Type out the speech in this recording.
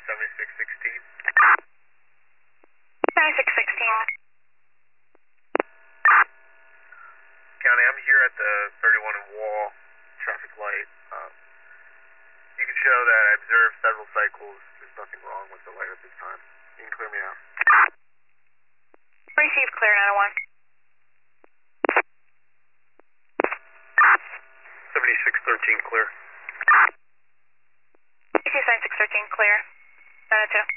7616. 7616. County, I'm here at the 31 and Wall traffic light. You can show that I observed several cycles. There's nothing wrong with the light at this time. You can clear me out. Receive clear 901. 7613 clear. Receive 7613 clear. 902.